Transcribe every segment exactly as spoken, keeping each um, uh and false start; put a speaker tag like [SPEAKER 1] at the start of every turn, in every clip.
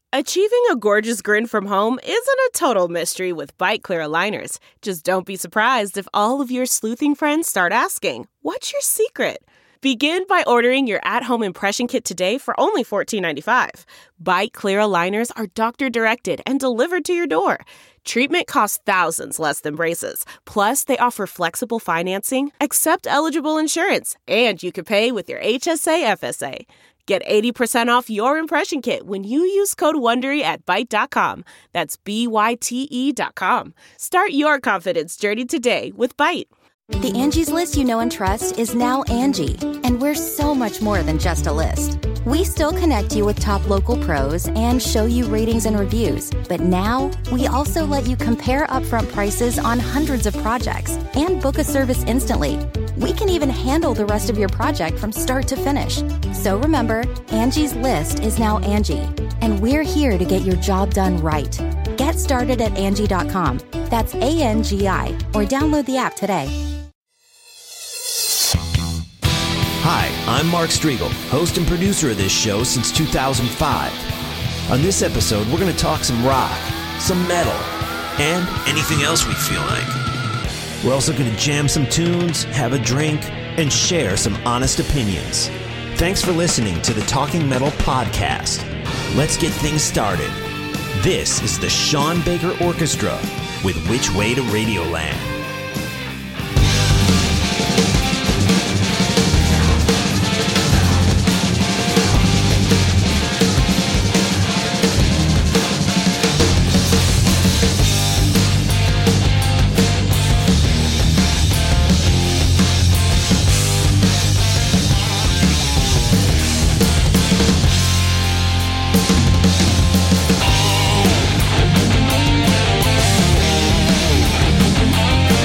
[SPEAKER 1] Achieving a gorgeous grin from home isn't a total mystery with Byte Clear aligners. Just don't be surprised if all of your sleuthing friends start asking, "What's your secret?" Begin by ordering your at-home impression kit today for only fourteen ninety-five. Byte Clear aligners are doctor-directed and delivered to your door. Treatment costs thousands less than braces. Plus, they offer flexible financing, accept eligible insurance, and you can pay with your H S A F S A. Get eighty percent off your impression kit when you use code WONDERY at byte dot com. That's B Y T E dot com. Start your confidence journey today with Byte.
[SPEAKER 2] The Angie's List you know and trust is now Angie, and we're so much more than just a list. We still connect you with top local pros and show you ratings and reviews, but now we also let you compare upfront prices on hundreds of projects and book a service instantly. We can even handle the rest of your project from start to finish. So remember, Angie's List is now Angie, and we're here to get your job done right. Get started at Angie dot com. That's A N G I, or download the app today.
[SPEAKER 3] Hi, I'm Mark Striegel, host and producer of this show since two thousand five. On this episode, we're going to talk some rock, some metal, and anything else we feel like. We're also going to jam some tunes, have a drink, and share some honest opinions. Thanks for listening to the Talking Metal Podcast. Let's get things started. This is the Sean Baker Orchestra with Which Way to Radioland.
[SPEAKER 4] Oh,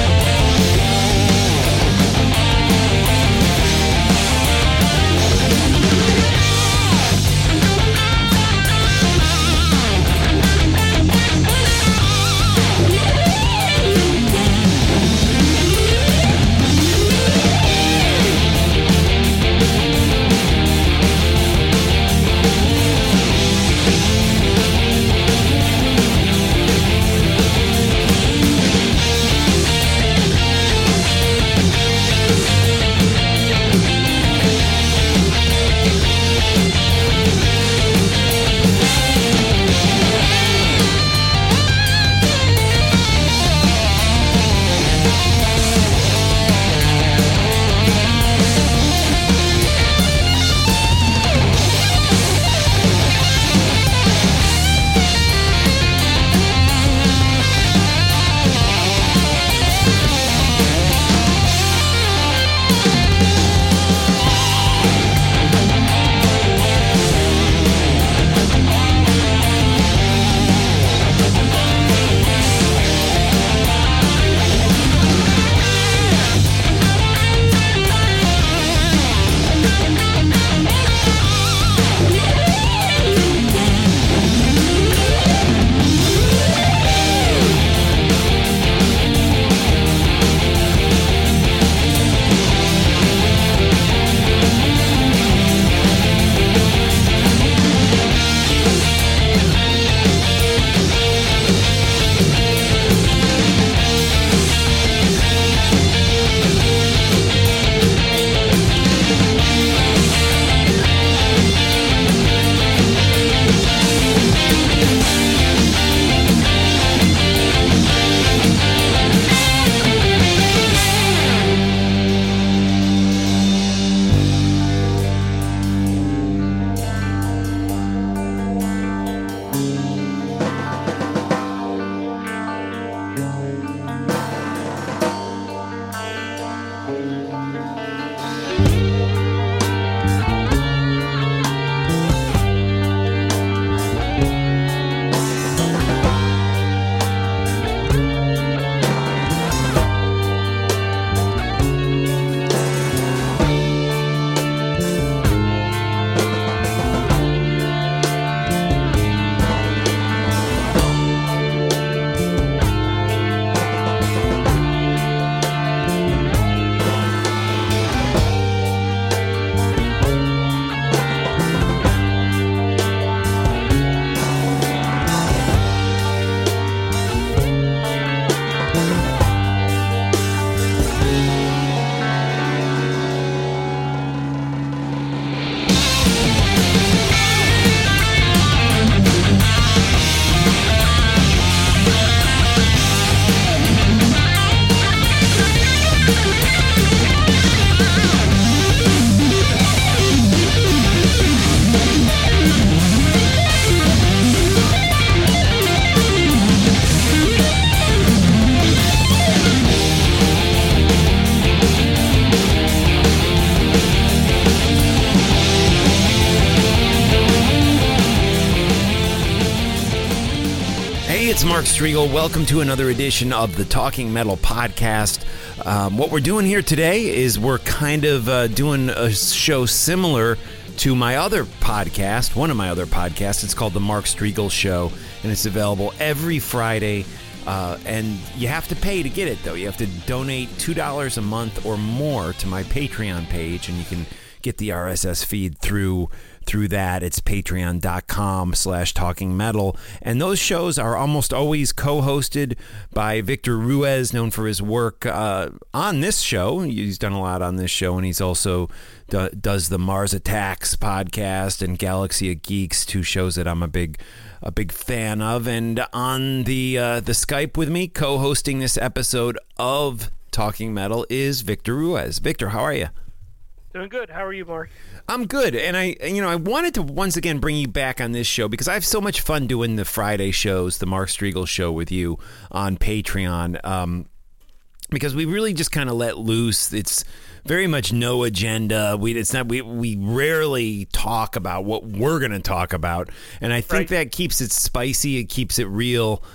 [SPEAKER 3] Hey, it's Mark Strigl. Welcome to another edition of the Talking Metal Podcast. Um, what we're doing here today is we're kind of uh, doing a show similar to my other podcast, one of my other podcasts. It's called The Mark Strigl Show, and it's available every Friday. Uh, and you have to pay to get it, though. You have to donate two dollars a month or more to my Patreon page, and you can get the R S S feed through through that. It's patreon.com slash talking metal. And those shows are almost always co-hosted by Victor Ruiz, known for his work uh, on this show. He's done a lot on this show, and he's also do, does the Mars Attacks podcast and Galaxy of Geeks, two shows that I'm a big a big fan of. And on the uh, the Skype with me, co-hosting this episode of Talking Metal, is Victor Ruiz. Victor, how are you?
[SPEAKER 4] Doing good. How are you, Mark?
[SPEAKER 3] I'm good, and I, you know, I wanted to once again bring you back on this show because I have so much fun doing the Friday shows, the Mark Strigl Show with you on Patreon, um, because we really just kind of let loose. It's very much no agenda. We, it's not. We, we rarely talk about what we're going to talk about, and I think
[SPEAKER 4] Right.
[SPEAKER 3] that keeps it spicy. It keeps it real,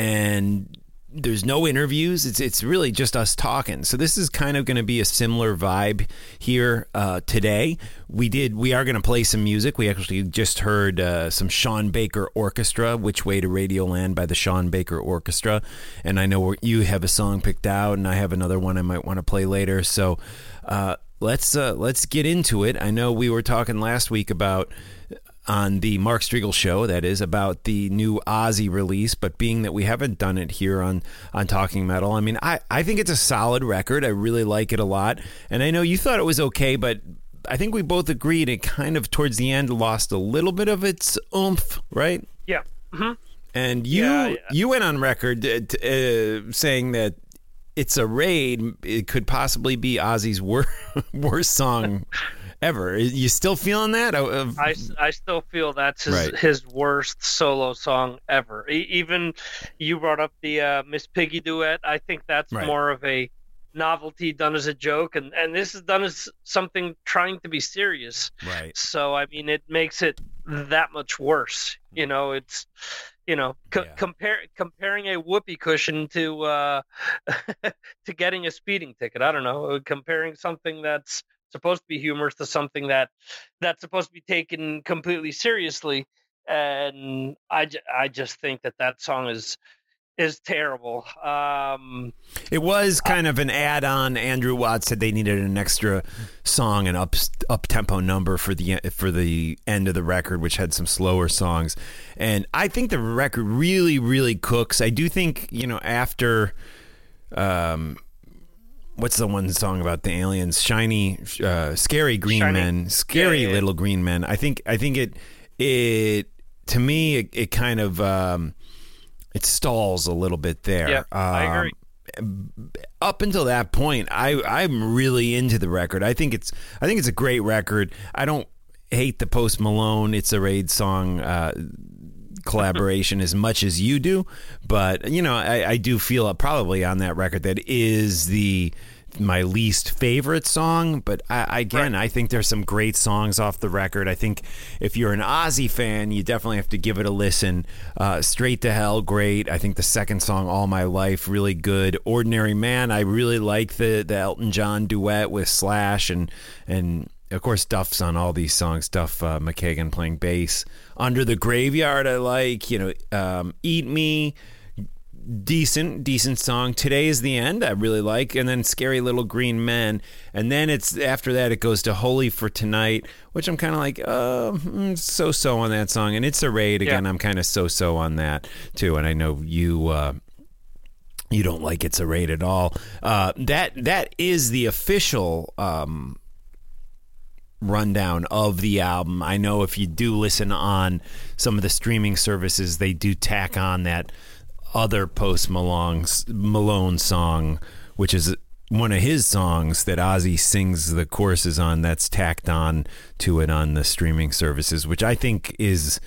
[SPEAKER 3] and there's no interviews. It's it's really just us talking. So this is kind of going to be a similar vibe here uh, today. We did. We are going to play some music. We actually just heard uh, some Sean Baker Orchestra, "Which Way to Radioland" by the Sean Baker Orchestra. And I know you have a song picked out, and I have another one I might want to play later. So uh, let's uh, let's get into it. I know we were talking last week about, on the Mark Strigl Show, that is, about the new Ozzy release, but being that we haven't done it here on, on Talking Metal, I mean, I, I think it's a solid record. I really like it a lot, and I know you thought it was okay, but I think we both agreed it kind of, towards the end, lost a little bit of its oomph, right?
[SPEAKER 4] Yeah. Mm-hmm.
[SPEAKER 3] And you
[SPEAKER 4] Yeah, yeah.
[SPEAKER 3] you went on record uh, t- uh, saying that It's a Raid, it could possibly be Ozzy's wor- worst song ever. You still feeling that? Uh,
[SPEAKER 4] I, I still feel that's his,
[SPEAKER 3] Right.
[SPEAKER 4] his worst solo song ever. E- even you brought up the uh, Miss Piggy duet. I think that's
[SPEAKER 3] Right.
[SPEAKER 4] more of a novelty done as a joke, and, and this is done as something trying to be serious.
[SPEAKER 3] Right.
[SPEAKER 4] So, I mean, it makes it that much worse. You know, it's, you know, co-
[SPEAKER 3] Yeah.
[SPEAKER 4] compare comparing a whoopee cushion to uh, to getting a speeding ticket. I don't know, comparing something that's supposed to be humorous to something that that's supposed to be taken completely seriously. And I, j- I just think that that song is is terrible. Um,
[SPEAKER 3] It was kind of an add-on. Andrew Watts said they needed an extra song, an up up tempo number for the for the end of the record, which had some slower songs. And I think the record really, really cooks. I do think, you know, after um, what's the one song about the aliens? Shiny, uh, scary green
[SPEAKER 4] Shiny.
[SPEAKER 3] men, scary
[SPEAKER 4] Yeah, yeah, yeah.
[SPEAKER 3] little green men. I think I think it it to me it, it kind of um, it stalls a little bit there.
[SPEAKER 4] Yeah, I agree.
[SPEAKER 3] Um, up until that point, I I'm really into the record. I think it's I think it's a great record. I don't hate the Post Malone "It's a Raid" song uh, collaboration as much as you do, but you know I, I do feel probably on that record that is the my least favorite song. But I, again,
[SPEAKER 4] Right.
[SPEAKER 3] I think there's some great songs off the record. I think if you're an Ozzy fan, you definitely have to give it a listen. Uh, Straight to Hell, great. I think the second song, All My Life, really good. Ordinary Man, I really like the the Elton John duet with Slash, and and of course Duff's on all these songs. Duff uh, McKagan playing bass. Under the Graveyard, I like. You know, um, Eat Me. Decent, decent song. Today Is the End, I really like. And then Scary Little Green Men. And then it's after that, it goes to Holy for Tonight, which I'm kind of like, uh, mm, so-so on that song. And It's a Raid, again,
[SPEAKER 4] Yeah.
[SPEAKER 3] I'm kind of so-so on that, too. And I know you... Uh, you don't like It's a Raid at all. Uh, that that is the official um, rundown of the album. I know if you do listen on some of the streaming services, they do tack on that other Post Malone, Malone song, which is one of his songs that Ozzy sings the choruses on. That's tacked on to it on the streaming services, which I think is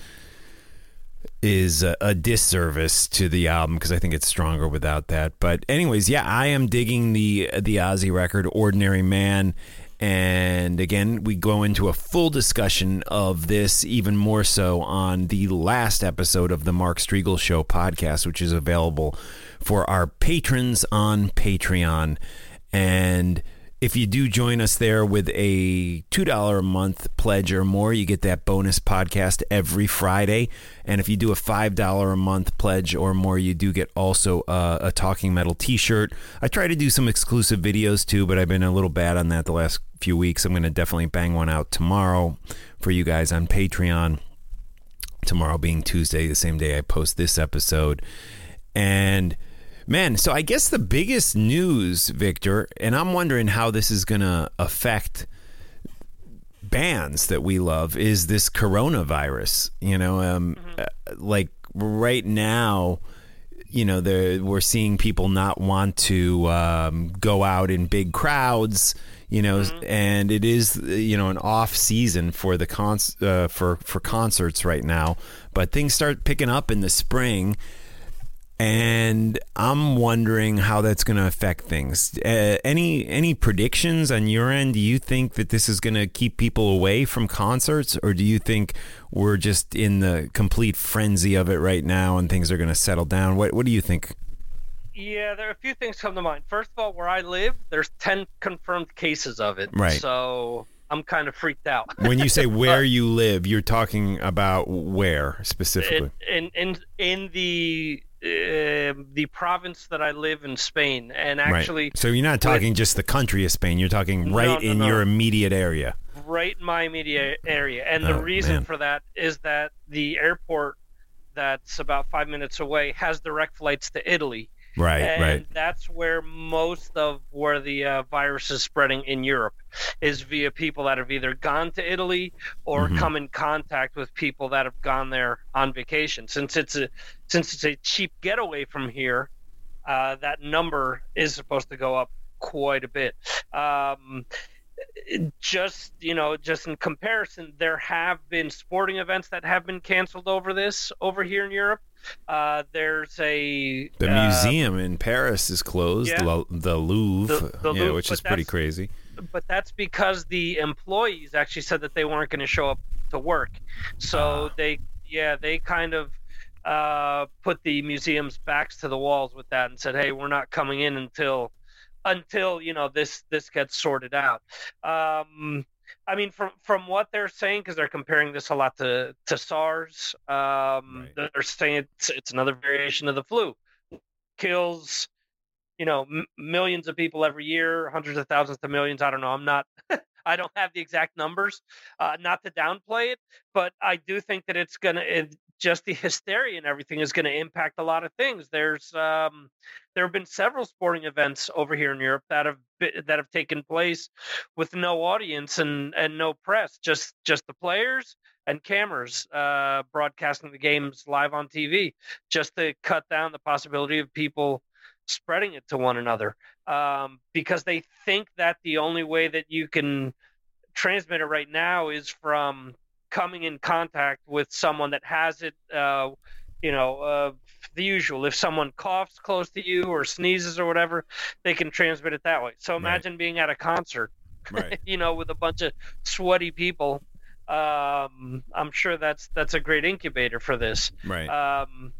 [SPEAKER 3] is a, a disservice to the album because I think it's stronger without that. But anyways, yeah, I am digging the the Ozzy record, Ordinary Man.
[SPEAKER 5] And again, we go into a full discussion of this, even more so on the last episode of the Mark Strigl Show podcast, which is available for our patrons on Patreon. And if you do join us there with a two dollars a month pledge or more, you get that bonus podcast every Friday. And if you do a five dollars a month pledge or more, you do get also a, a Talking Metal t-shirt. I try to do some exclusive videos too, but I've been a little bad on that the last few weeks. I'm going to definitely bang one out tomorrow for you guys on Patreon. Tomorrow being Tuesday, the same day I post this episode. And man, so I guess the biggest news, Victor, and I'm wondering how this is going to affect bands that we love, is this coronavirus. You know, um, mm-hmm. like right now, you know, we're seeing people not want to um, go out in big crowds. You know, mm-hmm. and it is, you know, an off season for the cons- uh, for for concerts right now, but things start picking up in the spring. And I'm wondering how that's going to affect things. Uh, any any predictions on your end? Do you think that this is going to keep people away from concerts, or do you think we're just in the complete frenzy of it right now and things are going to settle down? What What do you think?
[SPEAKER 4] Yeah, there are a few things come to mind. First of all, where I live, there's ten confirmed cases of it.
[SPEAKER 5] Right.
[SPEAKER 4] So I'm kind of freaked out.
[SPEAKER 5] When you say where you live, you're talking about where specifically?
[SPEAKER 4] In in in, in the Uh, the province that I live in, Spain, and actually,
[SPEAKER 5] right. So you're not talking with, just the country of Spain. You're talking right no, no, in no. your immediate area.
[SPEAKER 4] Right in my immediate area, and the oh, reason man. for that is that the airport that's about five minutes away has direct flights to Italy.
[SPEAKER 5] Right,
[SPEAKER 4] and
[SPEAKER 5] right.
[SPEAKER 4] That's where most of where the uh, virus is spreading in Europe, is via people that have either gone to Italy or mm-hmm. come in contact with people that have gone there on vacation. Since it's a since it's a cheap getaway from here, uh, that number is supposed to go up quite a bit. Um, just you know, just in comparison, there have been sporting events that have been canceled over this over here in Europe. Uh, there's a
[SPEAKER 5] the
[SPEAKER 4] uh,
[SPEAKER 5] museum in Paris is closed,
[SPEAKER 4] yeah,
[SPEAKER 5] the, the Louvre,
[SPEAKER 4] the, the
[SPEAKER 5] yeah,
[SPEAKER 4] Louvre,
[SPEAKER 5] which is pretty crazy.
[SPEAKER 4] But that's because the employees actually said that they weren't going to show up to work, so uh. they yeah they kind of uh, put the museum's backs to the walls with that and said, hey, we're not coming in until until you know this this gets sorted out. Um, I mean, from from what they're saying, because they're comparing this a lot to, to SARS, um, right. they're saying it's, it's another variation of the flu. Kills, you know, m- millions of people every year, hundreds of thousands to millions. I don't know. I'm not, I don't have the exact numbers, uh, not to downplay it, but I do think that it's going to, it, just the hysteria and everything is going to impact a lot of things. There's, um, there have been several sporting events over here in Europe that have been, that have taken place with no audience and, and no press, just just the players and cameras uh, broadcasting the games live on T V, just to cut down the possibility of people spreading it to one another, um, because they think that the only way that you can transmit it right now is from coming in contact with someone that has it, uh, you know, uh, the usual. If someone coughs close to you or sneezes or whatever, they can transmit it that way. So imagine right. being at a concert, right. you know, with a bunch of sweaty people. Um, I'm sure that's that's a great incubator for this.
[SPEAKER 5] Right.
[SPEAKER 4] Um,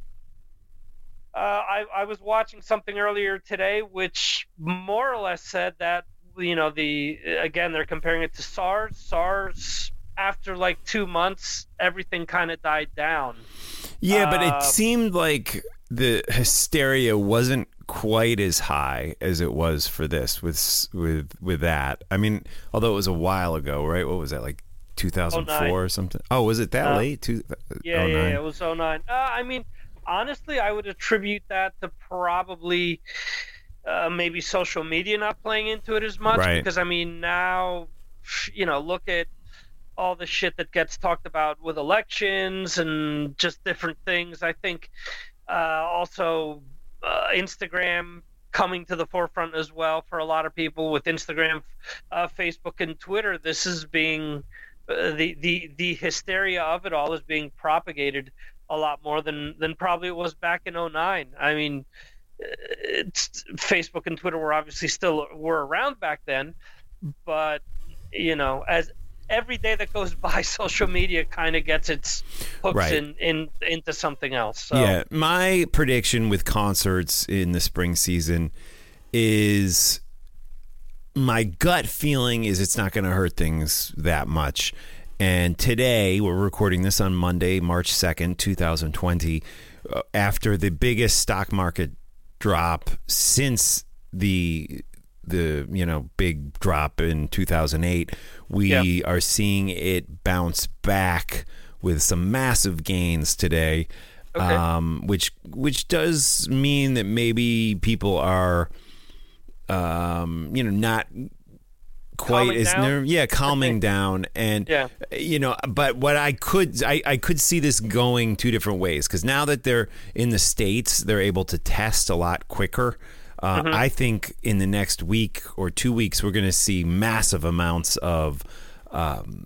[SPEAKER 4] uh, I, I was watching something earlier today, which more or less said that, you know, the again, they're comparing it to SARS. SARS, after like two months, everything kind of died down.
[SPEAKER 5] Yeah, but it uh, seemed like the hysteria wasn't quite as high as it was for this with with with that. I mean, although it was a while ago, right? What was that, like two thousand four or something? Oh, was it that uh, late? Two,
[SPEAKER 4] yeah, yeah, yeah, it was oh nine. Uh, I mean, honestly, I would attribute that to probably uh, maybe social media not playing into it as much.
[SPEAKER 5] Right.
[SPEAKER 4] Because, I mean, now, you know, look at all the shit that gets talked about with elections and just different things. I think uh, also uh, Instagram coming to the forefront as well for a lot of people with Instagram, uh, Facebook, and Twitter. This is being uh, the the the hysteria of it all is being propagated a lot more than than probably it was back in oh nine. I mean, it's, Facebook and Twitter were obviously still were around back then, but you know, as every day that goes by, social media kind of gets its hooks
[SPEAKER 5] Right.
[SPEAKER 4] in, in into something else. So.
[SPEAKER 5] Yeah, my prediction with concerts in the spring season is, my gut feeling is it's not going to hurt things that much. And today, we're recording this on Monday, March second, twenty twenty, uh, after the biggest stock market drop since the the you know big drop in two thousand eight, we
[SPEAKER 4] Yeah.
[SPEAKER 5] are seeing it bounce back with some massive gains today.
[SPEAKER 4] Okay.
[SPEAKER 5] Um, which which does mean that maybe people are, um, you know, not quite
[SPEAKER 4] Calming
[SPEAKER 5] as
[SPEAKER 4] down?
[SPEAKER 5] ner- yeah, calming down, and
[SPEAKER 4] Yeah.
[SPEAKER 5] you know, but what I could I, I could see this going two different ways, because now that they're in the States, they're able to test a lot quicker. Uh,
[SPEAKER 4] Mm-hmm.
[SPEAKER 5] I think in the next week or two weeks, we're going to see massive amounts of um,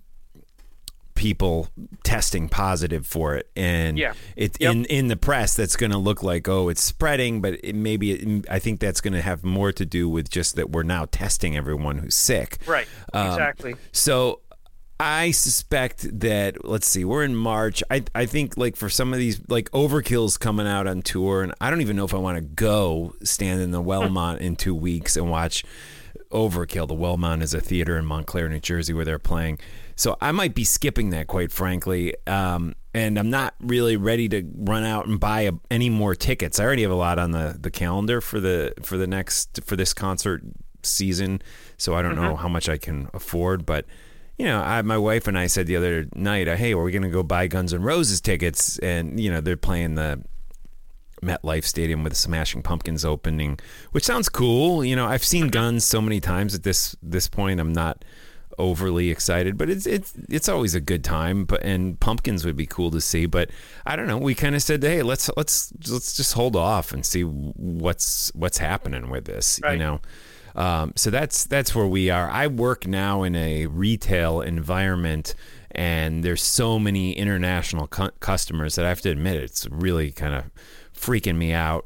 [SPEAKER 5] people testing positive for it, and
[SPEAKER 4] Yeah.
[SPEAKER 5] it
[SPEAKER 4] Yep.
[SPEAKER 5] in in the press that's going to look like, oh, it's spreading, but it, maybe it, I think that's going to have more to do with just that we're now testing everyone who's sick.
[SPEAKER 4] Right.
[SPEAKER 5] Um,
[SPEAKER 4] Exactly.
[SPEAKER 5] So I suspect that, let's see, we're in March. I I think like for some of these, like Overkill's coming out on tour, and I don't even know if I want to go stand in the Wellmont in two weeks and watch Overkill. The Wellmont is a theater in Montclair, New Jersey, where they're playing. So I might be skipping that, quite frankly. Um, and I'm not really ready to run out and buy a, any more tickets. I already have a lot on the, the calendar for the for the next for this concert season. So I don't know how much I can afford. But you know, I, my wife and I said the other night, uh, "Hey, are we going to go buy Guns N' Roses tickets?" And you know, they're playing the MetLife Stadium with Smashing Pumpkins opening, which sounds cool. You know, I've seen Guns so many times at this this point. I'm not overly excited, but it's it's it's always a good time. But and Pumpkins would be cool to see. But I don't know. We kind of said, hey, let's let's let's just hold off and see what's what's happening with this.
[SPEAKER 4] Right.
[SPEAKER 5] You know. Um, so that's that's where we are. I work now in a retail environment, and there's so many international cu- customers that I have to admit it's really kind of freaking me out.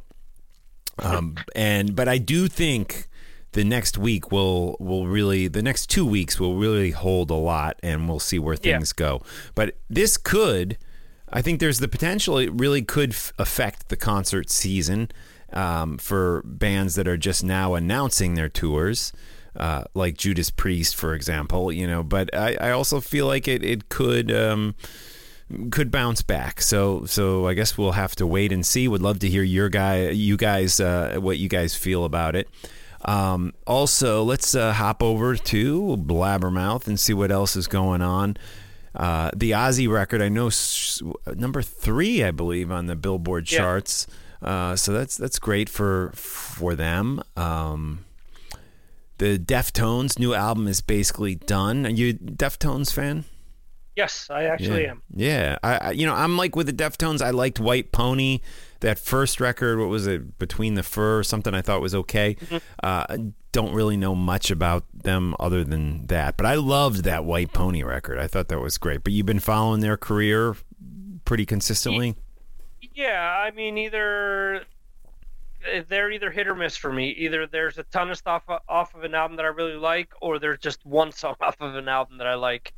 [SPEAKER 5] Um, and but I do think the next week will will really the next two weeks will really hold a lot, and we'll see where things
[SPEAKER 4] Yeah.
[SPEAKER 5] go. But this could, I think there's the potential it really could f- affect the concert season. Um, for bands that are just now announcing their tours, uh, like Judas Priest, for example, you know, but I, I also feel like it, it could, um, could bounce back. So, so I guess we'll have to wait and see. Would love to hear your guy, you guys, uh, what you guys feel about it. Um, also, let's uh, hop over to Blabbermouth and see what else is going on. Uh, the Ozzy record, I know, s- number three, I believe, on the Billboard
[SPEAKER 4] Yeah.
[SPEAKER 5] charts. Uh, so that's that's great for for them. Um, the Deftones new album is basically done. Are you a Deftones fan?
[SPEAKER 4] Yes, I actually
[SPEAKER 5] yeah.
[SPEAKER 4] am.
[SPEAKER 5] Yeah, I, I you know I'm like with the Deftones. I liked White Pony, that first record. What was it? Between the Fur or something. I thought was okay.
[SPEAKER 4] Mm-hmm.
[SPEAKER 5] Uh, I don't really know much about them other than that, but I loved that White Pony record. I thought that was great. But you've been following their career pretty consistently.
[SPEAKER 4] Yeah, I mean, either they're either hit or miss for me. Either there's a ton of stuff off of an album that I really like, or there's just one song off of an album that I like.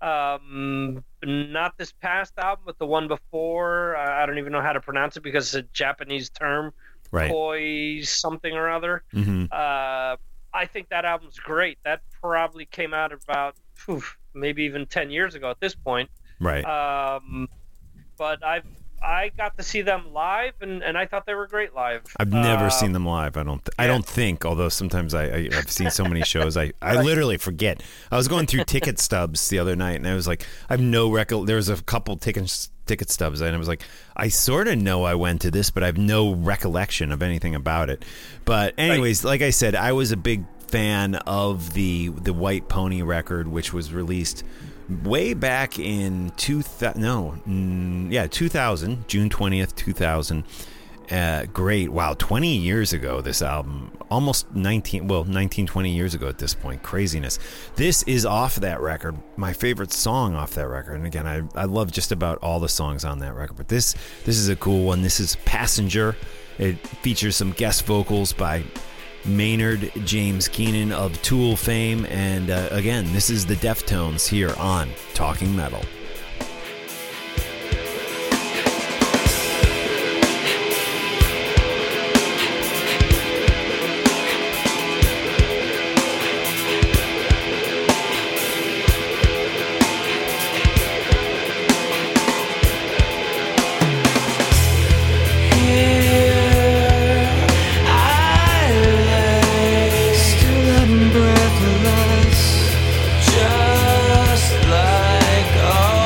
[SPEAKER 4] Um, not this past album, but the one before. I don't even know how to pronounce it because it's a Japanese term.
[SPEAKER 5] Right.
[SPEAKER 4] Koi something or other.
[SPEAKER 5] Mm-hmm.
[SPEAKER 4] Uh, I think that album's great. That probably came out about whew, maybe even ten years ago at this point.
[SPEAKER 5] Right.
[SPEAKER 4] Um, but I've I got to see them live, and, and I thought they were great live.
[SPEAKER 5] I've never
[SPEAKER 4] Uh,
[SPEAKER 5] seen them live. I don't. Th- I
[SPEAKER 4] yeah.
[SPEAKER 5] don't think. Although sometimes I, I I've seen so many shows. I, I literally forget. I was going through ticket stubs the other night, and I was like, I have no record. There was a couple ticket ticket stubs, and I was like, I sort of know I went to this, but I have no recollection of anything about it. But anyways, like I said, I was a big fan of the the White Pony record, which was released way back in two thousand. No, mm, yeah, two thousand, June twentieth, two thousand. Uh, great. Wow. twenty years ago, this album, almost nineteen, well, nineteen, twenty years ago at this point. Craziness. This is off that record. My favorite song off that record. And again, I, I love just about all the songs on that record, but this, this is a cool one. This is Passenger. It features some guest vocals by Maynard James Keenan of Tool fame. And uh, again, this is the Deftones here on Talking Metal.
[SPEAKER 6] Breathless, just like all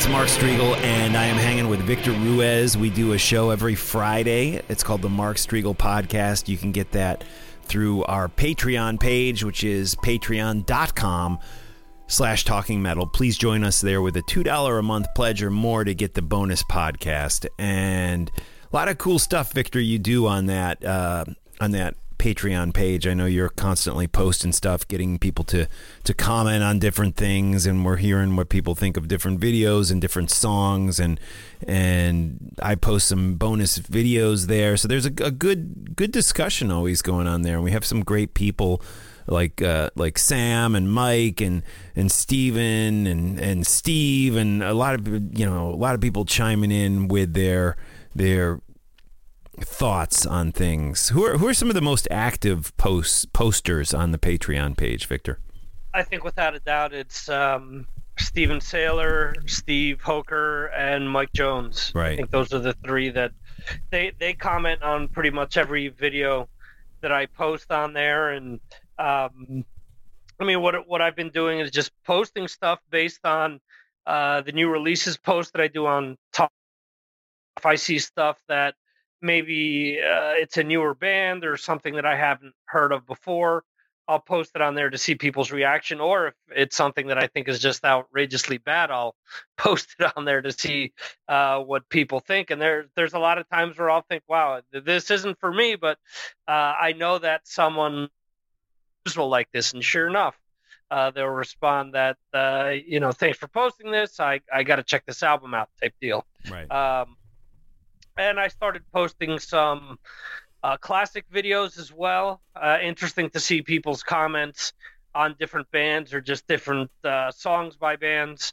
[SPEAKER 5] Mark Strigl, and I am hanging with Victor Ruiz. We do a show every Friday. It's called the Mark Strigl Podcast. You can get that through our Patreon page, which is patreon.com slash talking metal. Please join us there with a two dollars a month pledge or more to get the bonus podcast. And a lot of cool stuff, Victor, you do on that uh, on that Patreon page. I know you're constantly posting stuff, getting people to to comment on different things, and we're hearing what people think of different videos and different songs, and and I post some bonus videos there. So there's a, a good good discussion always going on there, and we have some great people like uh, like Sam and Mike and and Steven and and Steve, and a lot of you know a lot of people chiming in with their their thoughts on things. Who are who are some of the most active posts posters on the Patreon page, Victor?
[SPEAKER 4] I think without a doubt it's um, Steven Saylor, Steve Hoker, and Mike Jones.
[SPEAKER 5] Right.
[SPEAKER 4] I think those are the three that they they comment on pretty much every video that I post on there. And um, I mean, what what I've been doing is just posting stuff based on uh, the new releases post that I do on top. If I see stuff that maybe uh, it's a newer band or something that I haven't heard of before, I'll post it on there to see people's reaction. Or if it's something that I think is just outrageously bad, I'll post it on there to see uh, what people think. And there, there's a lot of times where I'll think, wow, this isn't for me, but uh, I know that someone will like this. And sure enough, uh, they'll respond that, uh, you know, thanks for posting this. I, I got to check this album out type deal.
[SPEAKER 5] Right.
[SPEAKER 4] Um, And I started posting some uh, classic videos as well. Uh, interesting to see people's comments on different bands or just different uh, songs by bands.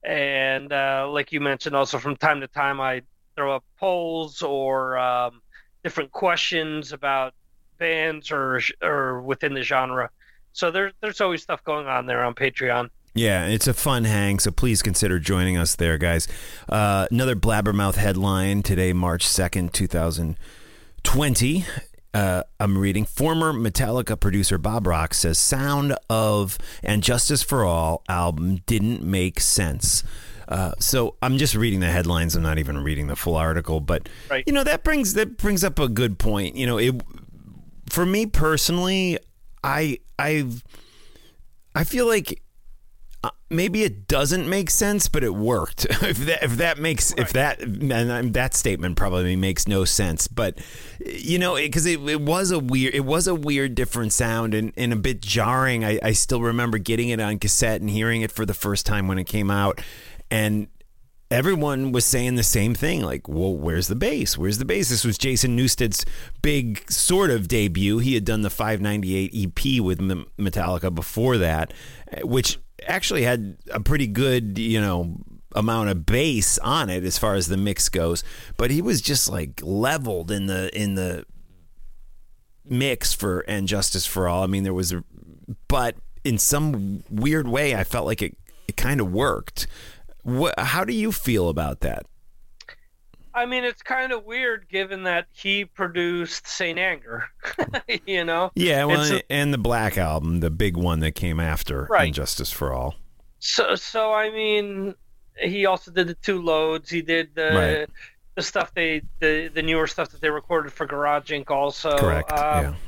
[SPEAKER 4] And uh, like you mentioned, also from time to time, I throw up polls or um, different questions about bands or or within the genre. So there, there's always stuff going on there on Patreon.
[SPEAKER 5] Yeah, it's a fun hang, so please consider joining us there, guys. Uh, another Blabbermouth headline today, March second, twenty twenty. Uh, I'm reading, former Metallica producer Bob Rock says sound of And Justice for All album didn't make sense. Uh, so I'm just reading the headlines. I'm not even reading the full article, but
[SPEAKER 4] right.
[SPEAKER 5] you know, that brings that brings up a good point. You know, it for me personally, I I've I feel like Uh, maybe it doesn't make sense, but it worked. if that if that makes right. if that and that statement probably makes no sense, but you know, because it, it, it was a weird it was a weird different sound and, and a bit jarring. I, I still remember getting it on cassette and hearing it for the first time when it came out, and everyone was saying the same thing, like, well, where's the bass? Where's the bass? This was Jason Newsted's big sort of debut. He had done the five ninety-eight E P with Metallica before that, which actually had a pretty good, you know, amount of bass on it as far as the mix goes, but he was just like leveled in the in the mix for And Justice for All. I mean, there was a, but in some weird way, I felt like it it kind of worked. What, how do you feel about that?
[SPEAKER 4] I mean, it's kind of weird given that he produced Saint Anger, you know?
[SPEAKER 5] Yeah, well,
[SPEAKER 4] a,
[SPEAKER 5] and the Black Album, the big one that came after
[SPEAKER 4] right.
[SPEAKER 5] And Justice for All.
[SPEAKER 4] So, so I mean, he also did the Two Loads. He did the
[SPEAKER 5] right.
[SPEAKER 4] the stuff they the the newer stuff that they recorded for Garage Incorporated. Also,
[SPEAKER 5] correct.
[SPEAKER 4] Um,
[SPEAKER 5] yeah.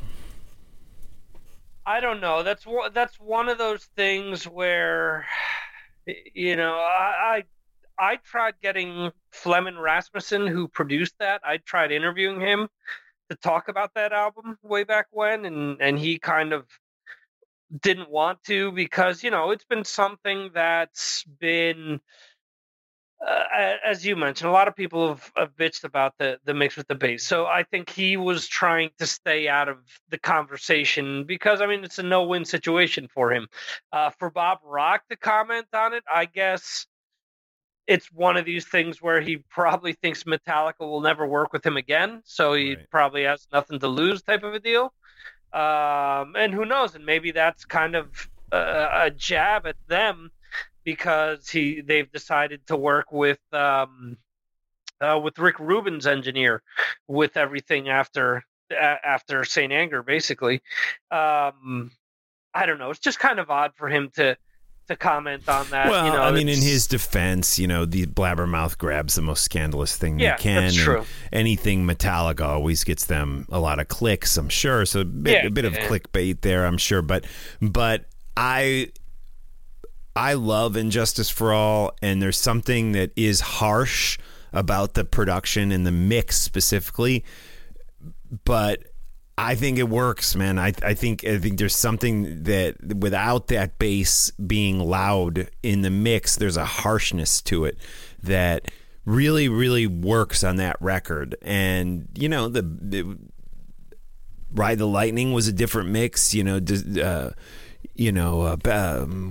[SPEAKER 4] I don't know. That's that's one of those things where, you know, I. I I tried getting Fleming Rasmussen, who produced that. I tried interviewing him to talk about that album way back when, and, and he kind of didn't want to because, you know, it's been something that's been, uh, as you mentioned, a lot of people have, have bitched about the, the mix with the bass. So I think he was trying to stay out of the conversation because, I mean, it's a no-win situation for him. Uh, for Bob Rock to comment on it, I guess it's one of these things where he probably thinks Metallica will never work with him again, so he
[SPEAKER 5] right.
[SPEAKER 4] probably has nothing to lose type of a deal. Um, and who knows? And maybe that's kind of a, a jab at them because he they've decided to work with um, uh, with Rick Rubin's engineer with everything after uh, after Saint Anger, basically. Um, I don't know. It's just kind of odd for him to to comment on that.
[SPEAKER 5] Well,
[SPEAKER 4] you know,
[SPEAKER 5] I mean, in
[SPEAKER 4] it's-
[SPEAKER 5] his defense, you know, the Blabbermouth grabs the most scandalous thing
[SPEAKER 4] Yeah,
[SPEAKER 5] they can.
[SPEAKER 4] that's
[SPEAKER 5] and
[SPEAKER 4] true.
[SPEAKER 5] Anything Metallica always gets them a lot of clicks, I'm sure. So a bit,
[SPEAKER 4] Yeah,
[SPEAKER 5] a bit of
[SPEAKER 4] yeah.
[SPEAKER 5] clickbait there, I'm sure. But but I I love Injustice for All, and there's something that is harsh about the production and the mix specifically, but I think it works, man. I I think I think there's something that without that bass being loud in the mix, there's a harshness to it that really really works on that record. And you know, the, the Ride the Lightning was a different mix. You know, uh, you know, uh, um,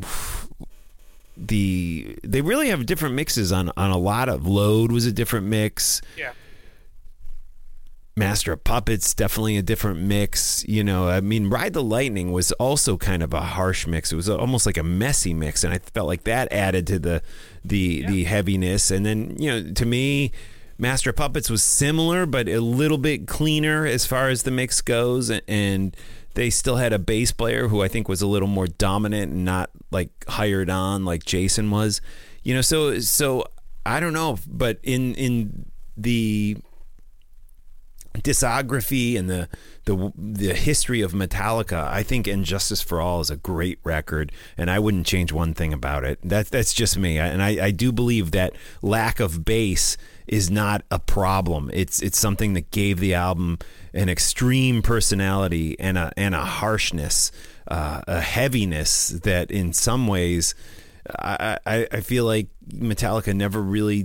[SPEAKER 5] the they really have different mixes on on a lot of. Load was a different mix.
[SPEAKER 4] Yeah.
[SPEAKER 5] Master of Puppets, definitely a different mix. You know, I mean, Ride the Lightning was also kind of a harsh mix. It was almost like a messy mix, and I felt like that added to the the
[SPEAKER 4] Yeah.
[SPEAKER 5] the heaviness. And then, you know, to me, Master of Puppets was similar, but a little bit cleaner as far as the mix goes. And they still had a bass player who I think was a little more dominant and not like hired on like Jason was. You know, so so I don't know, but in in the discography and the the the history of Metallica, I think Injustice for All is a great record, and I wouldn't change one thing about it. That's that's just me, and I, I do believe that lack of bass is not a problem. It's it's something that gave the album an extreme personality and a and a harshness, uh, a heaviness that in some ways I, I I feel like Metallica never really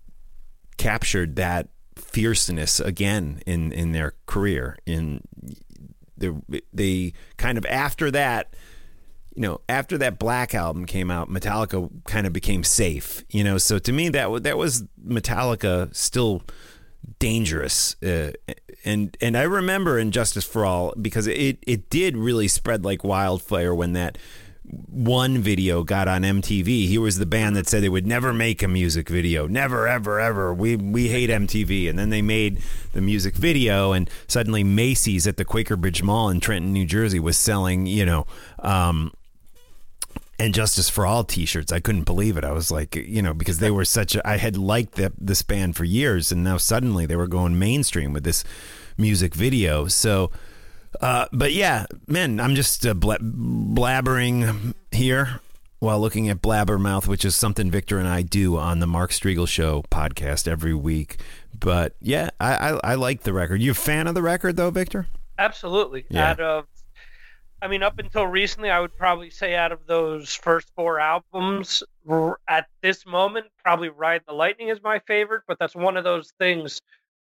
[SPEAKER 5] captured that fierceness again in in their career. In the they kind of after that, you know, after that Black album came out, Metallica kind of became safe, you know. So to me, that was that was Metallica still dangerous, uh, and and I remember Injustice for All because it it did really spread like wildfire when that one video got on M T V. He was the band that said they would never make a music video, never ever ever. We we hate M T V, and then they made the music video, and suddenly Macy's at the Quaker Bridge Mall in Trenton, New Jersey, was selling, you know, um, Injustice for All T-shirts. I couldn't believe it. I was like, you know, because they were such a, I had liked the, this band for years, and now suddenly they were going mainstream with this music video. So. Uh, but yeah, man, I'm just uh, bla- blabbering here while looking at Blabbermouth, which is something Victor and I do on the Mark Striegel Show podcast every week. But yeah, I, I, I like the record. You a fan of the record, though, Victor?
[SPEAKER 4] Absolutely.
[SPEAKER 5] Yeah.
[SPEAKER 4] Out of, I mean, up until recently, I would probably say out of those first four albums, r- at this moment, probably Ride the Lightning is my favorite. But that's one of those things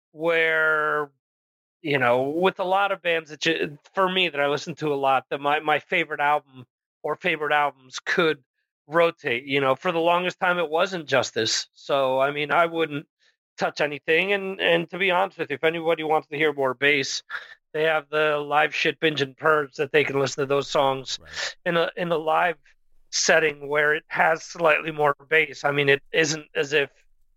[SPEAKER 4] where, you know, with a lot of bands that you, for me that I listen to a lot, that my, my favorite album or favorite albums could rotate. You know, for the longest time it was Injustice. So I mean, I wouldn't touch anything. And and to be honest with you, if anybody wants to hear more bass, they have the live shit binge and purge that they can listen to those songs
[SPEAKER 5] Right.
[SPEAKER 4] in a in a live setting where it has slightly more bass. I mean, it isn't as if,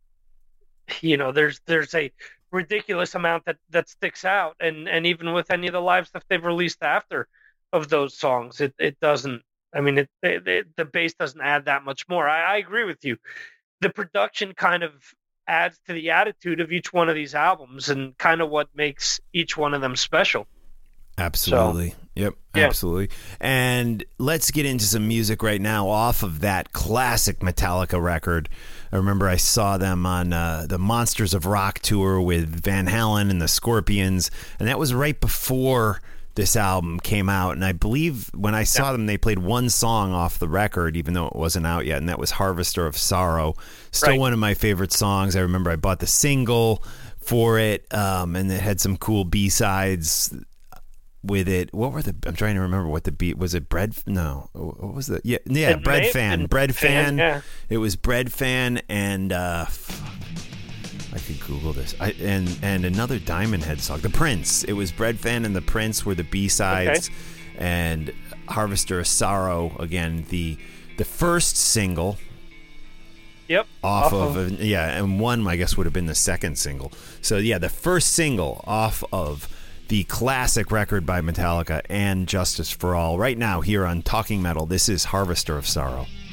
[SPEAKER 4] you know, there's there's a ridiculous amount that that sticks out, and and even with any of the live stuff they've released after of those songs, it it doesn't. I mean, it, it, it the bass doesn't add that much more. I, I agree with you. The production kind of adds to the attitude of each one of these albums, and kind of what makes each one of them special.
[SPEAKER 5] Absolutely.
[SPEAKER 4] So,
[SPEAKER 5] yep.
[SPEAKER 4] yeah.
[SPEAKER 5] Absolutely. And let's get into some music right now off of that classic Metallica record. I remember I saw them on uh, the Monsters of Rock tour with Van Halen and the Scorpions, and that was right before this album came out. And I believe when I saw
[SPEAKER 4] Yeah.
[SPEAKER 5] them, they played one song off the record, even though it wasn't out yet, and that was Harvester of Sorrow. Still
[SPEAKER 4] Right.
[SPEAKER 5] one of my favorite songs. I remember I bought the single for it, um, and it had some cool B-sides with it. What were the, I'm trying to remember what the beat was. It Bread? No. What was the, yeah, yeah,
[SPEAKER 4] It
[SPEAKER 5] Bread
[SPEAKER 4] may have
[SPEAKER 5] Fan.
[SPEAKER 4] been
[SPEAKER 5] Bread Fan.
[SPEAKER 4] Fan, yeah.
[SPEAKER 5] It was Bread Fan and, uh, fuck, I could Google this. I, and, and another Diamond Head song. The Prince. It was Bread Fan and The Prince were the B-sides.
[SPEAKER 4] Okay.
[SPEAKER 5] And Harvester of Sorrow, again, the, the first single
[SPEAKER 4] Yep.
[SPEAKER 5] off, of, of yeah, and one I guess would have been the second single. So yeah, the first single off of the classic record by Metallica and Justice for All. Right now here on Talking Metal, this is Harvester of Sorrow.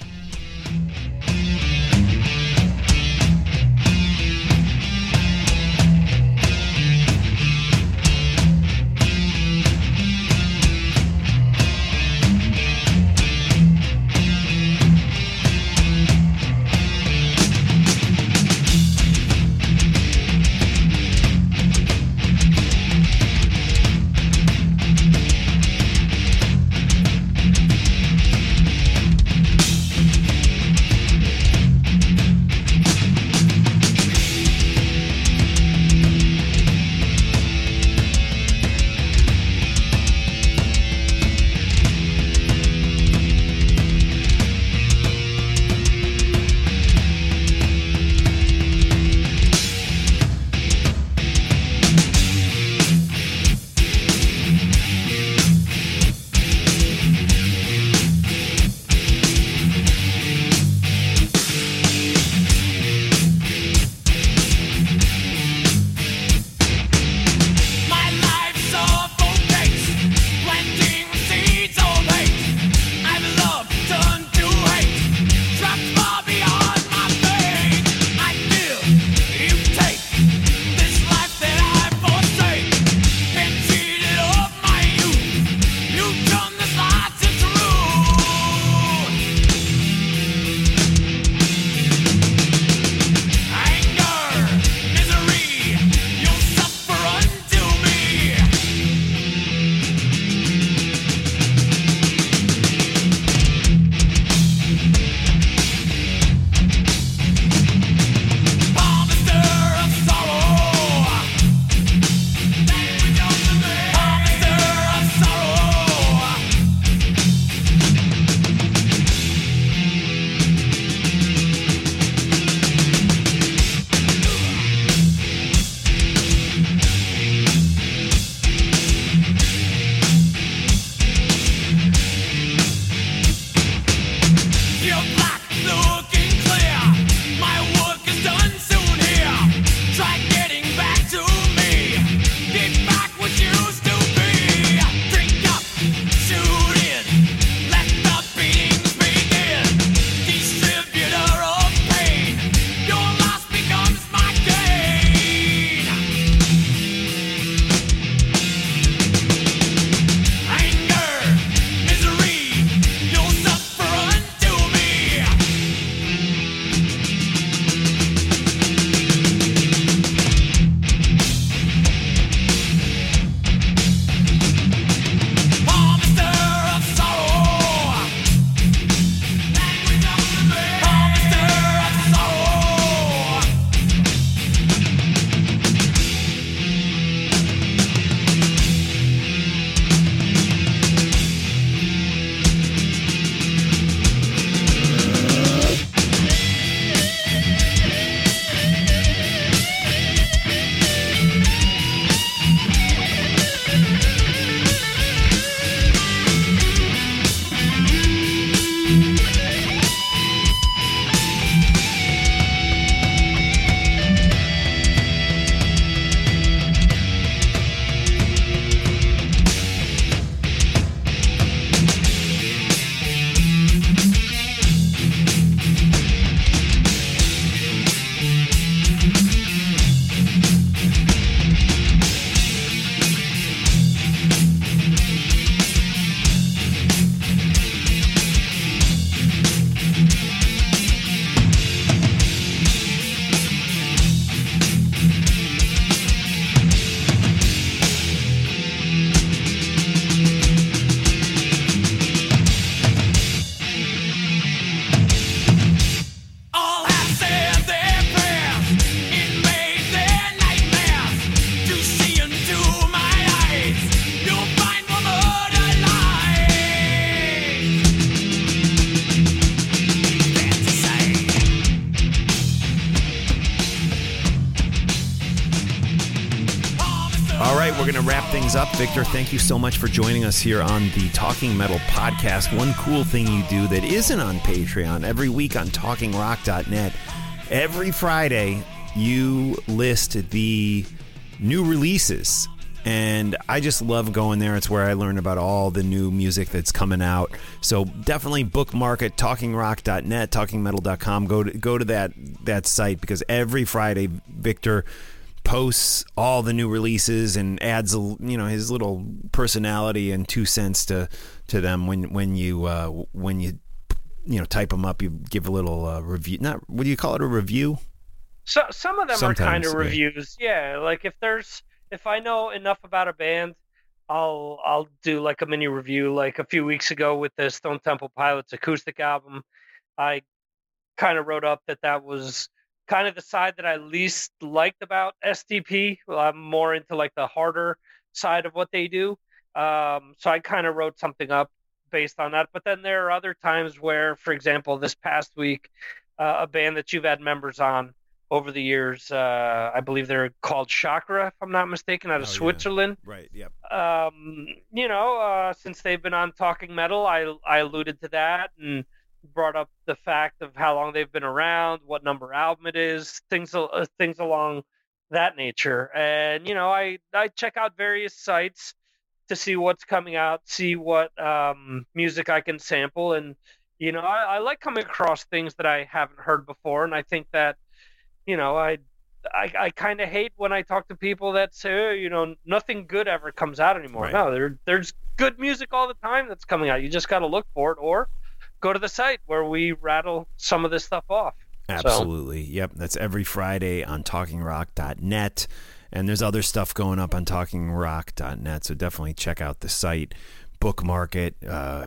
[SPEAKER 5] we're going to wrap things up. Victor, thank you so much for joining us here on the Talking Metal podcast. One cool thing you do that isn't on Patreon, every week on talking rock dot net, every Friday you list the new releases. And I just love going there. It's where I learn about all the new music that's coming out. So definitely bookmark it, talking rock dot net, talking metal dot com. Go to, go to that, that site, because every Friday Victor posts all the new releases and adds, you know, his little personality and two cents to to them when when you uh, when you you know type them up. You give a little uh, review. Not what do you call it? A review?
[SPEAKER 4] So some of them
[SPEAKER 5] Sometimes,
[SPEAKER 4] are kind of
[SPEAKER 5] yeah.
[SPEAKER 4] reviews. Yeah, like if there's if I know enough about a band, I'll I'll do like a mini review. Like a few weeks ago with the Stone Temple Pilots acoustic album, I kind of wrote up that that was kind of the side that I least liked about S T P. Well, I'm more into like the harder side of what they do. Um, so I kind of wrote something up based on that. But then there are other times where, for example, this past week, uh, a band that you've had members on over the years, uh, I believe they're called Chakra, if I'm not mistaken, out of
[SPEAKER 5] Oh, yeah.
[SPEAKER 4] Switzerland.
[SPEAKER 5] Right, yep.
[SPEAKER 4] Um, you know, uh, since they've been on Talking Metal, I, I alluded to that and brought up the fact of how long they've been around, what number album it is, things uh, things along that nature. And you know, I I check out various sites to see what's coming out, see what um, music I can sample, and you know, I, I like coming across things that I haven't heard before. And I think that you know, I I, I kind of hate when I talk to people that say, oh, you know, nothing good ever comes out anymore.
[SPEAKER 5] Right.
[SPEAKER 4] No, there there's good music all the time that's coming out. You just got to look for it, or go to the site where we rattle some of this stuff off.
[SPEAKER 5] Absolutely. So. Yep. That's every Friday on talking rock dot net. And there's other stuff going up on talking rock dot net. So definitely check out the site, bookmark it, uh,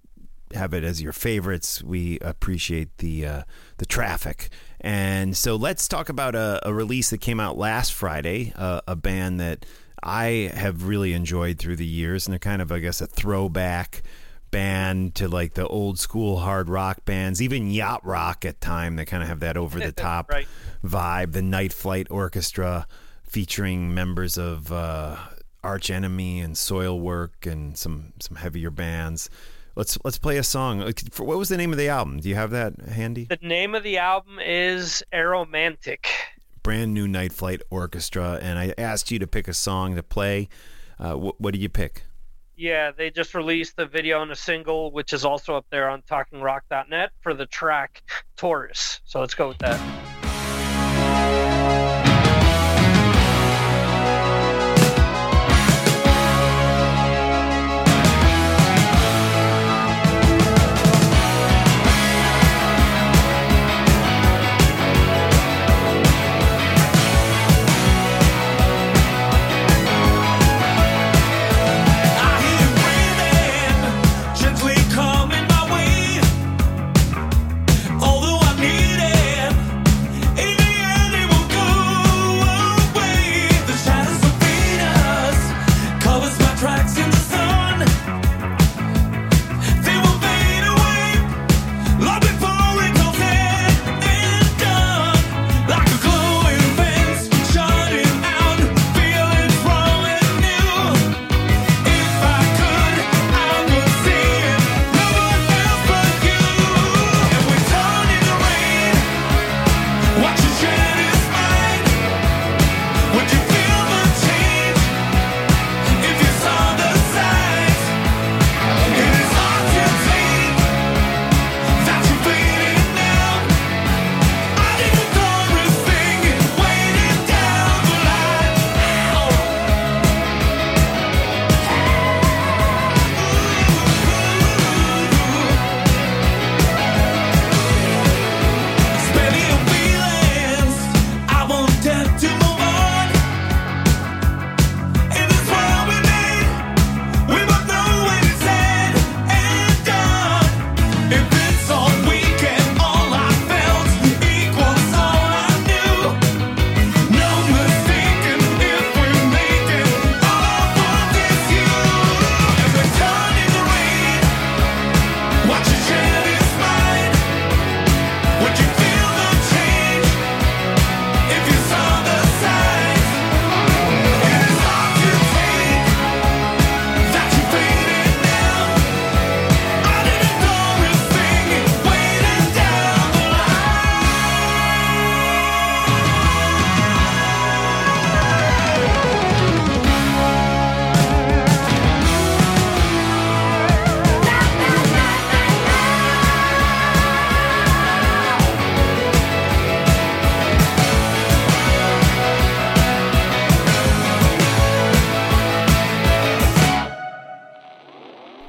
[SPEAKER 5] have it as your favorites. We appreciate the uh, the traffic. And so let's talk about a, a release that came out last Friday, uh, a band that I have really enjoyed through the years. And they're kind of, I guess, a throwback band to like the old school hard rock bands, even yacht rock at time. They kind of have that over the top
[SPEAKER 4] Right.
[SPEAKER 5] vibe. The Night Flight Orchestra, featuring members of uh, Arch Enemy and Soilwork and some some heavier bands. Let's let's play a song. What was the name of the album? Do you have that handy?
[SPEAKER 4] The name of the album is Aromantic.
[SPEAKER 5] Brand new Night Flight Orchestra, and I asked you to pick a song to play. Uh, wh- what did you pick?
[SPEAKER 4] Yeah, they just released a video and a single, which is also up there on talking rock dot net for the track Taurus. So let's go with that.
[SPEAKER 6] Coming my way, although I need it.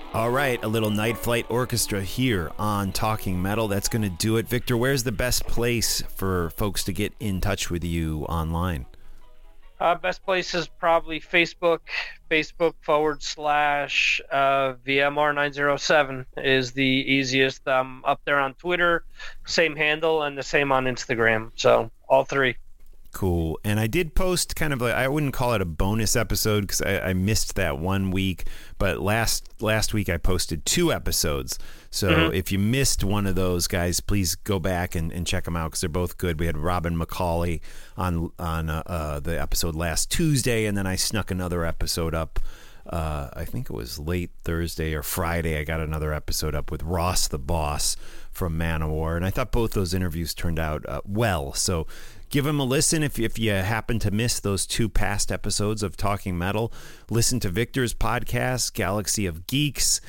[SPEAKER 5] All right, a little Night Flight Orchestra here on Talking Metal. That's going to do it. Victor, where's the best place for folks to get in touch with you online?
[SPEAKER 4] Uh, best place is probably Facebook. Facebook forward slash uh, V M R nine oh seven is the easiest. I'm up there on Twitter, same handle, and the same on Instagram. So all three.
[SPEAKER 5] Cool. And I did post kind of, a, I wouldn't call it a bonus episode because I, I missed that one week, but last last week I posted two episodes. So mm-hmm. if you missed one of those, guys, please go back and, and check them out because they're both good. We had Robin McCauley on on uh, uh, the episode last Tuesday, and then I snuck another episode up. Uh, I think it was late Thursday or Friday. I got another episode up with Ross the Boss from Manowar, and I thought both those interviews turned out uh, well. So give them a listen if, if you happen to miss those two past episodes of Talking Metal. Listen to Victor's podcast, Galaxy of Geeks,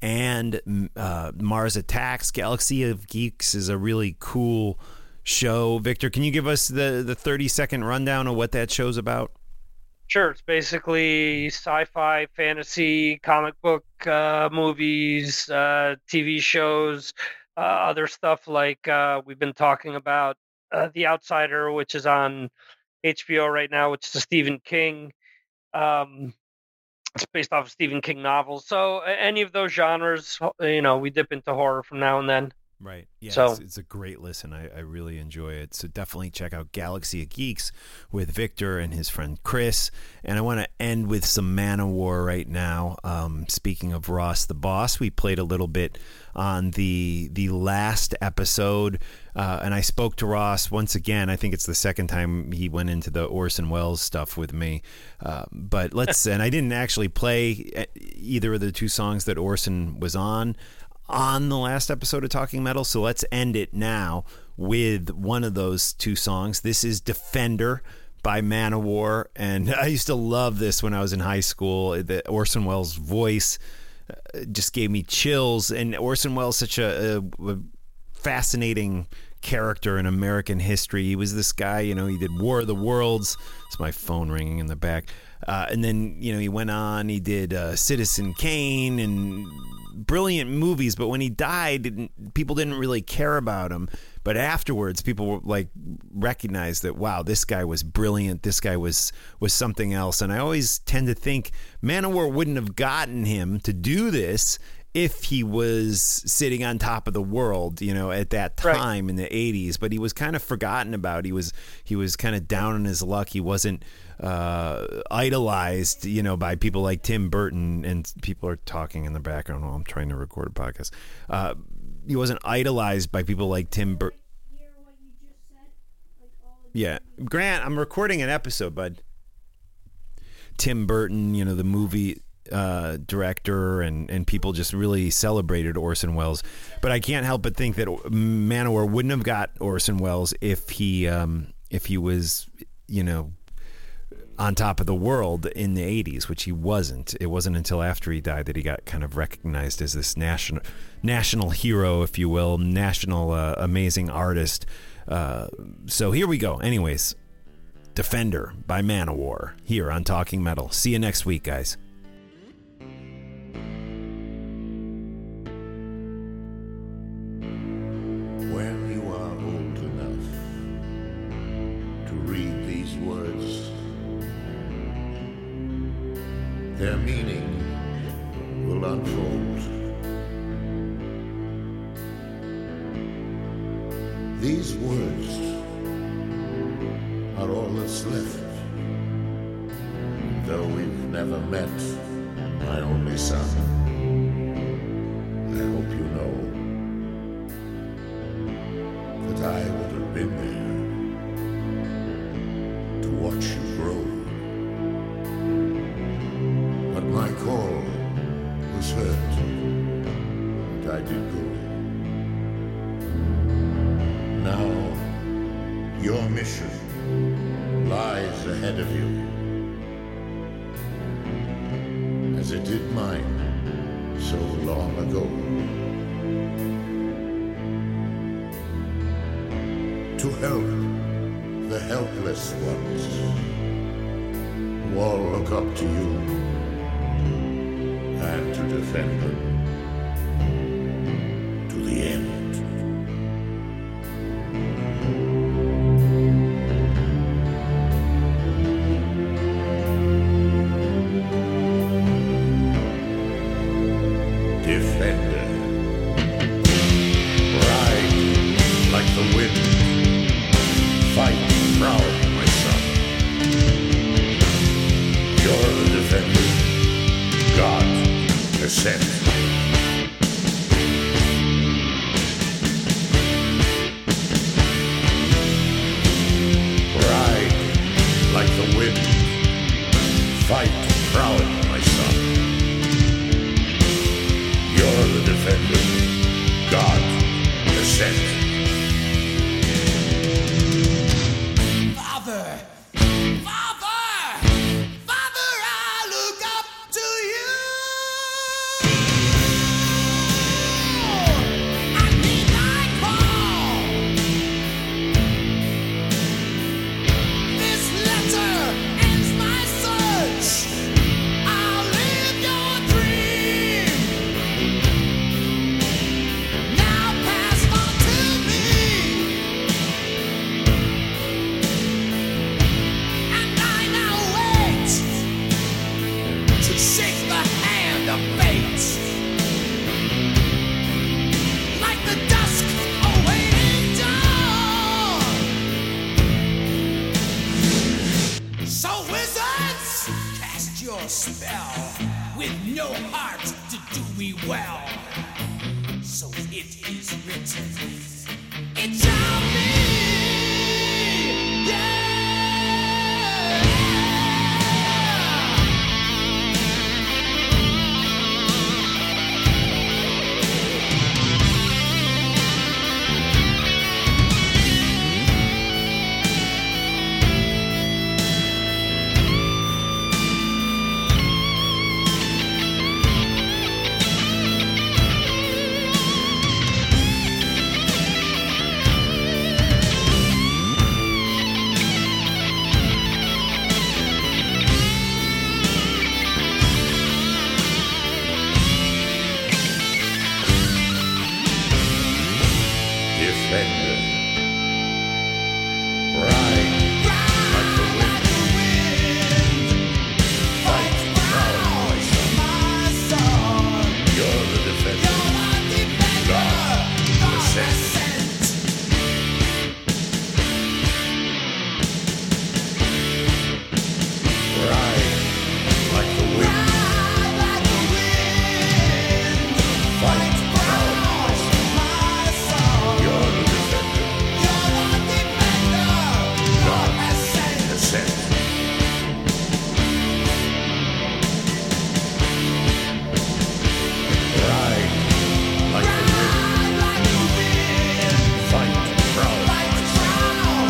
[SPEAKER 5] and uh, Mars Attacks. Galaxy of Geeks is a really cool show. Victor, can you give us the, the thirty-second rundown of what that show's about?
[SPEAKER 4] Sure. It's basically sci-fi, fantasy, comic book uh, movies, uh, T V shows, uh, other stuff like uh, we've been talking about. Uh, The Outsider, which is on H B O right now, which is a Stephen King. Um, it's based off of Stephen King novels. So any of those genres, you know, we dip into horror from now and then.
[SPEAKER 5] Right. Yeah,
[SPEAKER 4] so,
[SPEAKER 5] it's, it's a great listen. I, I really enjoy it. So definitely check out Galaxy of Geeks with Victor and his friend Chris. And I want to end with some Manowar right now. Um, speaking of Ross the Boss, we played a little bit on the the last episode. Uh, and I spoke to Ross once again. I think it's the second time he went into the Orson Welles stuff with me. Uh, but let's, and I didn't actually play either of the two songs that Orson was on. on the last episode of Talking Metal, so let's end it now with one of those two songs. This is Defender by Manowar, and I used to love this when I was in high school. The Orson Welles' voice just gave me chills, and Orson Welles is such a, a, a fascinating character in American history. He was this guy, you know, he did War of the Worlds. It's my phone ringing in the back. Uh, and then, you know, he went on, he did uh, Citizen Kane and brilliant movies, but when he died, didn't, people didn't really care about him. But afterwards, people were like recognized that, wow, this guy was brilliant. This guy was was something else. And I always tend to think Manowar wouldn't have gotten him to do this if he was sitting on top of the world, you know, at that time right. in the eighties. But he was kind of forgotten about. He was he was kind of down on his luck. He wasn't uh, idolized, you know, by people like Tim Burton. And people are talking in the background while I'm trying to record a podcast. Uh, he wasn't idolized by people like Tim Burton. Yeah. Grant, I'm recording an episode, bud. Tim Burton, you know, the movie uh, director, and, and people just really celebrated Orson Welles. But I can't help but think that Manowar wouldn't have got Orson Welles if he um, if he was, you know, on top of the world in the eighties, which he wasn't. It wasn't until after he died that he got kind of recognized as this national national hero, if you will, national uh, amazing artist. Uh, so here we go. Anyways, Defender by Manowar here on Talking Metal. See you next week, guys.
[SPEAKER 6] When you are old enough to read these words, their meaning will unfold. These words are all that's left. Though we've never met, my only son, I hope you know that I would have been there to watch you grow. But my call was heard, and I did go. Now, your mission lies ahead of you, as it did mine so long ago. To help the helpless ones who all look up to you, and to defend them. Defender. Ride like the wind. Fight proud, my son. You're the defender. God has sent. Ride like the wind. Fight proud, my son. You're the defender. God has sent.
[SPEAKER 7] Father, Father, Father, I look up to you. I need thy call. This letter ends my search. I'll live your dream. Now pass on to me. And I now wait to shake the hand of fate, like the dusk awaiting dawn. So wizards, cast your spell with no heart to do me well. So it is written, it shall be. Yeah.
[SPEAKER 6] Defender. Ride like the wind. Fight proud, my son. You're the defender. God has sent. Ride like the wind. Fight proud, my son. You're the defender. God has sent. Ride like the wind. Fight proud, my son.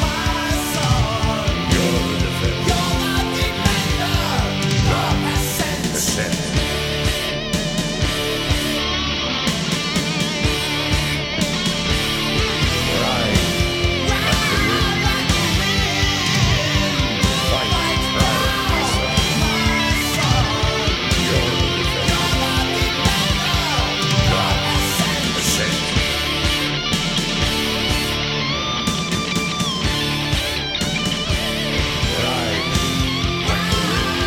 [SPEAKER 6] You're the defender. God has sent. Ride like the wind. Fight proud, my son. You're the defender. God has sent. Ride like the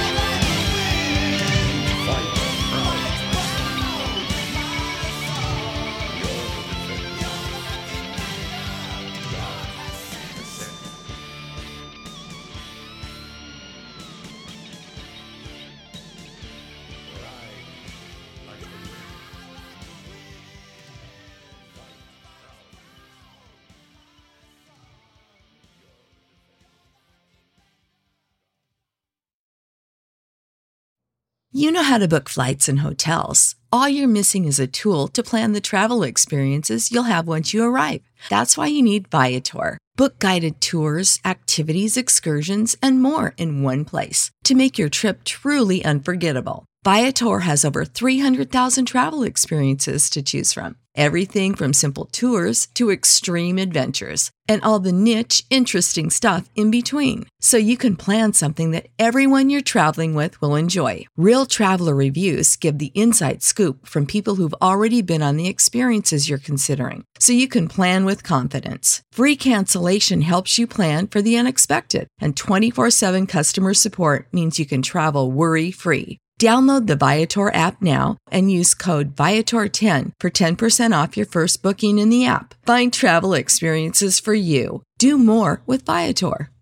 [SPEAKER 6] wind. Fight proud, my son. You're the defender. God has sent. Ride like the wind.
[SPEAKER 8] You know how to book flights and hotels. All you're missing is a tool to plan the travel experiences you'll have once you arrive. That's why you need Viator. Book guided tours, activities, excursions, and more in one place to make your trip truly unforgettable. Viator has over three hundred thousand travel experiences to choose from. Everything from simple tours to extreme adventures and all the niche, interesting stuff in between. So you can plan something that everyone you're traveling with will enjoy. Real traveler reviews give the inside scoop from people who've already been on the experiences you're considering. So you can plan with confidence. Free cancellation helps you plan for the unexpected. And twenty-four seven customer support means you can travel worry-free. Download the Viator app now and use code Viator ten for ten percent off your first booking in the app. Find travel experiences for you. Do more with Viator.